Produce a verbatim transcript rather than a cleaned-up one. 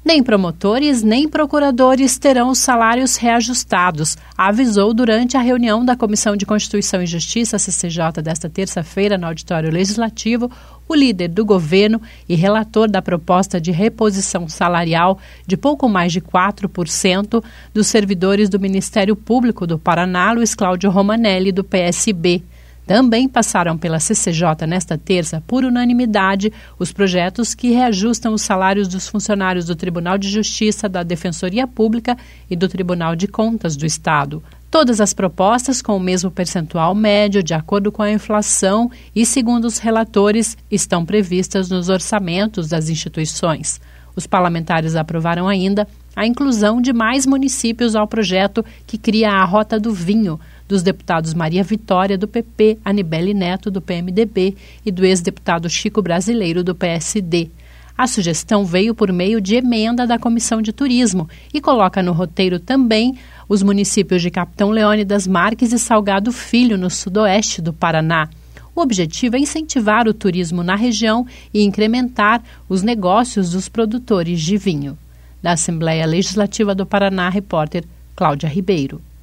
Nem promotores nem procuradores terão os salários reajustados, avisou durante a reunião da Comissão de Constituição e Justiça, C C J, desta terça-feira, no Auditório Legislativo, o líder do governo e relator da proposta de reposição salarial de pouco mais de quatro por cento dos servidores do Ministério Público do Paraná, Luiz Cláudio Romanelli, do P S B. Também passaram pela C C J nesta terça, por unanimidade, os projetos que reajustam os salários dos funcionários do Tribunal de Justiça, da Defensoria Pública e do Tribunal de Contas do Estado. Todas as propostas com o mesmo percentual médio, de acordo com a inflação e, segundo os relatores, estão previstas nos orçamentos das instituições. Os parlamentares aprovaram ainda a inclusão de mais municípios ao projeto que cria a Rota do Vinho, dos deputados Maria Vitória, do P P, Anibele Neto, do P M D B e do ex-deputado Chico Brasileiro, do P S D. A sugestão veio por meio de emenda da Comissão de Turismo e coloca no roteiro também os municípios de Capitão Leônidas Marques e Salgado Filho, no sudoeste do Paraná. O objetivo é incentivar o turismo na região e incrementar os negócios dos produtores de vinho. Da Assembleia Legislativa do Paraná, repórter Cláudia Ribeiro.